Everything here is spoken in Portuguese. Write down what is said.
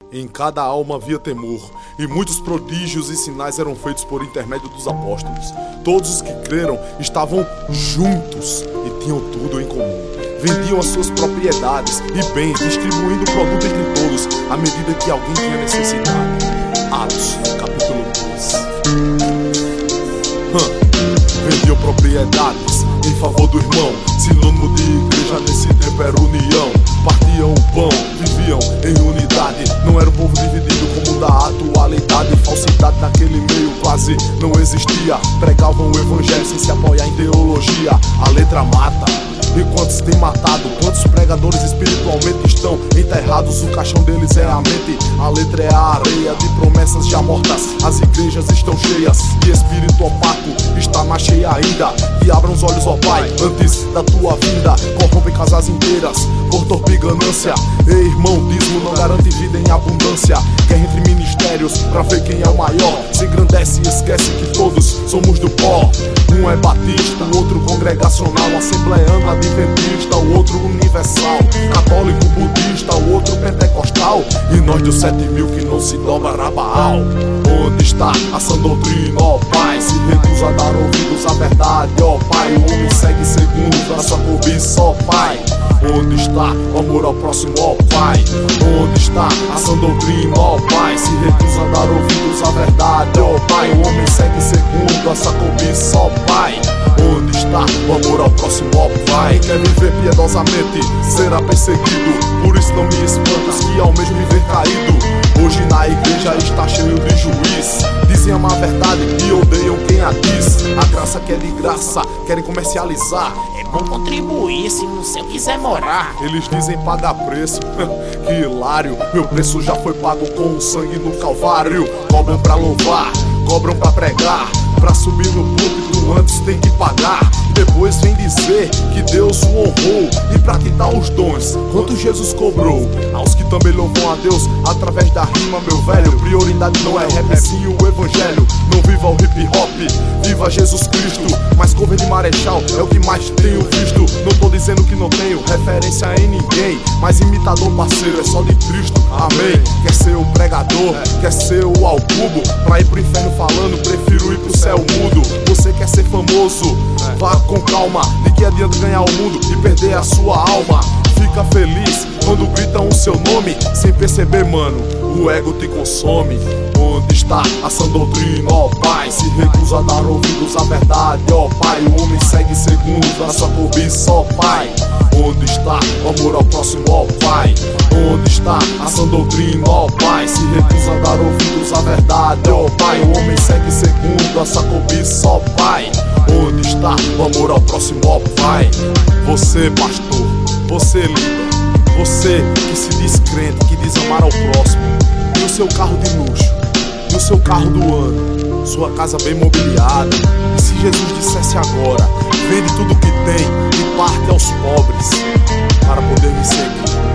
Em cada alma havia temor, e muitos prodígios e sinais eram feitos por intermédio dos apóstolos. Todos os que creram estavam juntos e tinham tudo em comum. Vendiam as suas propriedades e bens, distribuindo o produto entre todos, à medida que alguém tinha necessidade. Atos, capítulo 2. Vendiam propriedades em favor do irmão. Sinônimo de igreja nesse tempo era união. Partiam o pão, viviam em unidade. Não era um povo dividido como da atualidade. Falsidade naquele meio quase não existia. Pregavam o evangelho sem se apoiar em teologia. A letra mata. E quantos tem matado? Quantos pregadores espiritualmente estão enterrados? O caixão deles é a mente, a letra é a areia de promessas já mortas. As igrejas estão cheias de espírito opaco, está mais cheia ainda. Que abram os olhos, ó Pai, antes da tua vinda. Corrompem casas inteiras por torpe ganância. Ei, irmão, dízimo não garante vida em abundância. Guerra entre ministérios pra ver quem é o maior. Se engrandece e esquece que todos somos do pó. Um é batista, o outro congregacional, assembleano, adventista, o outro universal, católico, budista, o outro pentecostal, e nós dos 7.000 que não se dobra a Baal. Onde está a sã doutrina, ó Pai? Se recusa a dar ouvidos à verdade, ó Pai. O homem segue segundo a sua cobiça, ó Pai. Onde está o amor ao próximo, ó Pai? Onde está a sã doutrina, ó Pai? Se recusa a dar ouvidos à verdade, ó Pai. O homem segue segundo a sua cobiça, ó Pai. Onde está o amor ao próximo, ó Pai? Quer viver piedosamente, será perseguido. Por isso não me espanto os que almejam viver caído. Hoje na igreja está cheio de juiz. Dizem amar a verdade e odeiam quem a diz. A graça que é de graça, querem comercializar. É bom contribuir se no céu quiser morar. Eles dizem pagar preço, que hilário. Meu preço já foi pago com o sangue no calvário. Cobram pra louvar, cobram pra pregar. Pra subir no púlpito antes tem que pagar. Depois vem dizer que Deus o honrou. E pra te dar os dons, quanto Jesus cobrou? Aos que também louvam a Deus através da rima, meu velho. Prioridade não é rap, sim o evangelho. Não viva o hip hop, viva Jesus Cristo. Mas cover de Marechal é o que mais tenho visto. Não tô dizendo que não tenho referência em ninguém, mas imitador parceiro é só de Cristo, amém. Quer ser o pregador, quer ser o ao cubo. Pra ir pro inferno falando, prefiro ir pro céu mudo. Você quer ser famoso, vá com calma. De que adianta ganhar o mundo e perder a sua alma? Fica feliz quando gritam o seu nome. Sem perceber, mano, o ego te consome. Onde está a sã doutrina, ó Pai? Se recusa a dar ouvidos à verdade, ó Pai. O homem segue segundo a sua cobiça, ó Pai. Onde está o amor ao próximo, ó Pai? Onde está a sã doutrina, ó Pai? Se recusa a dar ouvidos à verdade, ó Pai. O homem segue segundo a sua cobiça, ó Pai. Onde está o amor ao próximo, ó Pai? Você, pastor, você, líder, você que se diz crente, que diz amar ao próximo, e o seu carro de luxo, e o seu carro do ano, sua casa bem mobiliada. E se Jesus dissesse agora: vende tudo que tem e parte aos pobres, para poder me seguir?